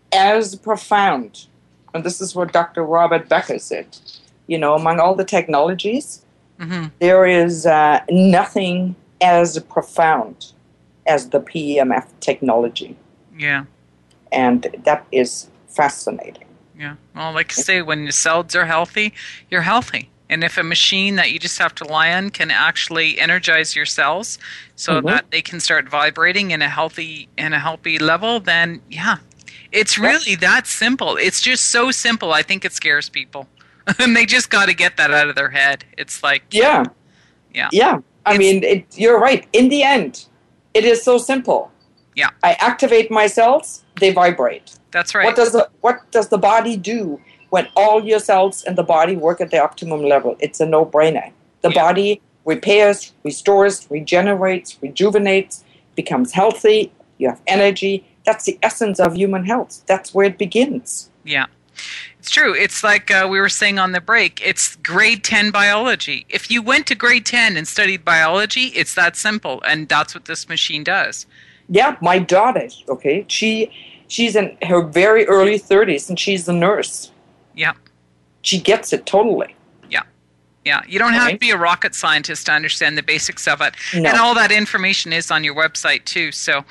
as profound, and this is what Doctor Robert Becker said. You know, among all the technologies, mm-hmm. there is uh, nothing as profound as the P E M F technology. Yeah. And that is fascinating. Yeah. Well, like I say, when your cells are healthy, you're healthy. And if a machine that you just have to lie on can actually energize your cells so mm-hmm. that they can start vibrating in a healthy in a healthy level, then yeah. It's really that simple. It's just so simple. I think it scares people. And they just got to get that out of their head. It's like Yeah. Yeah. Yeah. I it's, mean, it, you're right. In the end, it is so simple. Yeah. I activate my cells, they vibrate. That's right. What does the what does the body do when all your cells in the body work at the optimum level? It's a no-brainer. The yeah. body repairs, restores, regenerates, rejuvenates, becomes healthy, you have energy. That's the essence of human health. That's where it begins. Yeah. It's true. It's like uh, we were saying on the break, it's grade ten biology. If you went to grade ten and studied biology, it's that simple, and that's what this machine does. Yeah, my daughter, okay, she she's in her very early thirties, and she's a nurse. Yeah. She gets it totally. Yeah. Yeah. You don't have to be a rocket scientist to understand the basics of it. No. And all that information is on your website, too, so...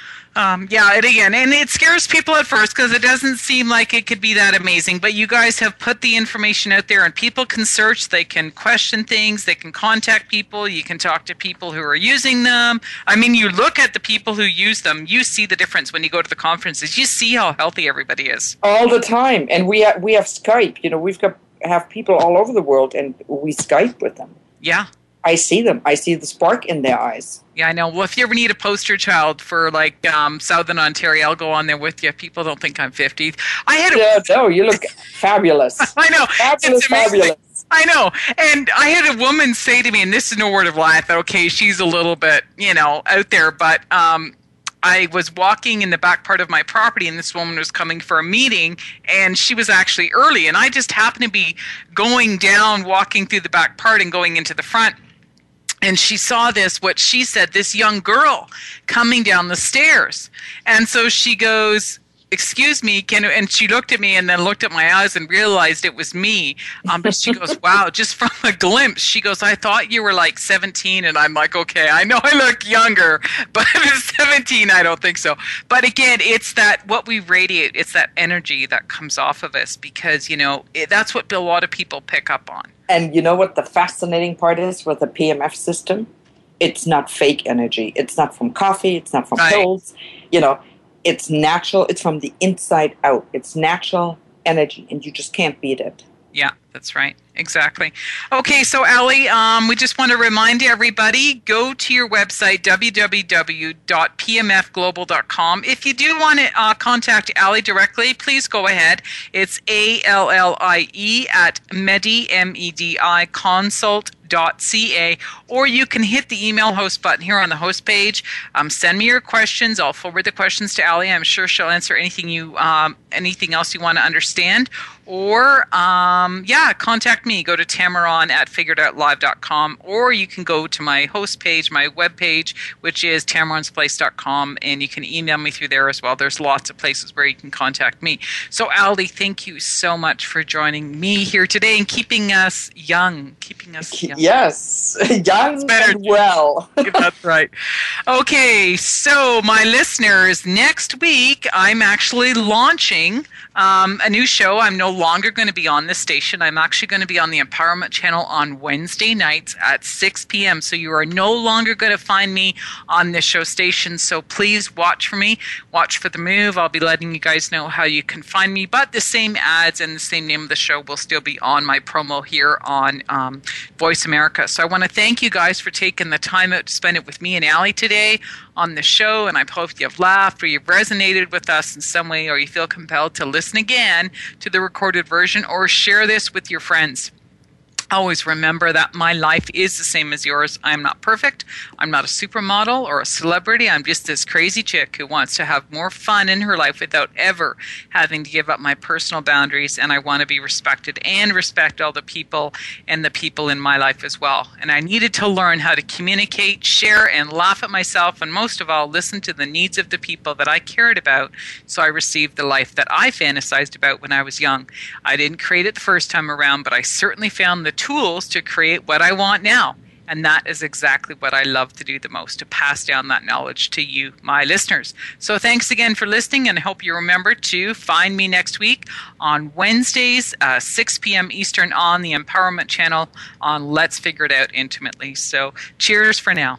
Um, yeah, and again, and it scares people at first because it doesn't seem like it could be that amazing, but you guys have put the information out there and people can search, they can question things, they can contact people, you can talk to people who are using them. I mean, you look at the people who use them, you see the difference when you go to the conferences, you see how healthy everybody is. All the time, and we have, we have Skype, you know, we've got have people all over the world and we Skype with them. Yeah. I see them. I see the spark in their eyes. Yeah, I know. Well, if you ever need a poster child for, like, um, Southern Ontario, I'll go on there with you. People don't think I'm fifty. I had a... Yeah, no, you look fabulous. I know. Fabulous, fabulous. I know. And I had a woman say to me, and this is no word of lie, I thought, okay, she's a little bit, you know, out there, but... um I was walking in the back part of my property, and this woman was coming for a meeting, and she was actually early, and I just happened to be going down, walking through the back part and going into the front, and she saw this, what she said, this young girl coming down the stairs, and so she goes, excuse me, can, and she looked at me and then looked at my eyes and realized it was me. Um, but she goes, wow, just from a glimpse. She goes, I thought you were like seventeen. And I'm like, okay, I know I look younger, but at seventeen, I don't think so. But again, it's that what we radiate, it's that energy that comes off of us because, you know, it, that's what a lot of people pick up on. And you know what the fascinating part is with the P M F system? It's not fake energy. It's not from coffee. It's not from right. pills. You know, it's natural. It's from the inside out. It's natural energy, and you just can't beat it. Yeah, that's right. Exactly. Okay, so Allie, um, we just want to remind everybody, go to your website, w w w dot p m f global dot com. If you do want to uh, contact Allie directly, please go ahead. It's A L L I E at Medi, M E D I, consult dot C A, or you can hit the email host button here on the host page. Um, send me your questions. I'll forward the questions to Allie. I'm sure she'll answer anything you, um, anything else you want to understand. Or, um, yeah, contact me. Go to Tamaron at figured out live dot com, or you can go to my host page, my web page, which is tamarons place dot com, and you can email me through there as well. There's lots of places where you can contact me. So, Allie, thank you so much for joining me here today and keeping us young. Keeping us young. Yes, young and well. That's right. Okay, so my listeners, next week I'm actually launching um, a new show. I'm no longer going to be on this station. I'm actually going to be on the Empowerment Channel on Wednesday nights at six p.m. So you are no longer going to find me on this show station. So please watch for me. Watch for the move. I'll be letting you guys know how you can find me. But the same ads and the same name of the show will still be on my promo here on um, Voice America. So I want to thank you guys for taking the time out to spend it with me and Allie today on the show. And I hope you've laughed or you've resonated with us in some way, or you feel compelled to listen again to the recorded version or share this with your friends. Always remember that my life is the same as yours. I'm not perfect. I'm not a supermodel or a celebrity. I'm just this crazy chick who wants to have more fun in her life without ever having to give up my personal boundaries. And I want to be respected and respect all the people and the people in my life as well. And I needed to learn how to communicate, share, and laugh at myself. And most of all, listen to the needs of the people that I cared about. So I received the life that I fantasized about when I was young. I didn't create it the first time around, but I certainly found the tools to create what I want now. And that is exactly what I love to do the most, to pass down that knowledge to you, my listeners. So thanks again for listening, and I hope you remember to find me next week on Wednesdays, uh, six p.m. Eastern on the Empowerment Channel on Let's Figure It Out Intimately. So cheers for now.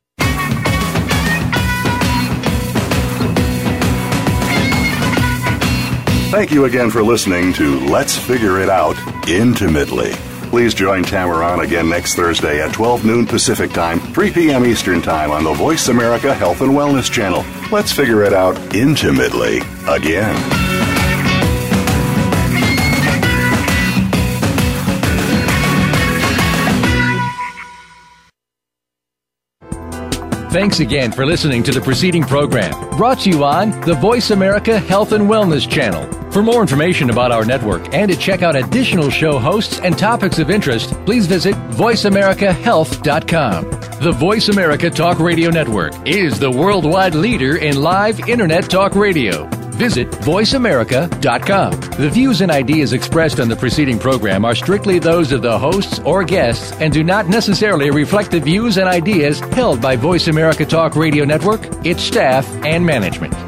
Thank you again for listening to Let's Figure It Out Intimately. Please join Tamaran again next Thursday at twelve noon Pacific Time, three p.m. Eastern Time on the Voice America Health and Wellness Channel. Let's figure it out intimately again. Thanks again for listening to the preceding program, brought to you on the Voice America Health and Wellness Channel. For more information about our network and to check out additional show hosts and topics of interest, please visit voice america health dot com. The Voice America Talk Radio Network is the worldwide leader in live Internet talk radio. Visit voice america dot com. The views and ideas expressed on the preceding program are strictly those of the hosts or guests and do not necessarily reflect the views and ideas held by Voice America Talk Radio Network, its staff, and management.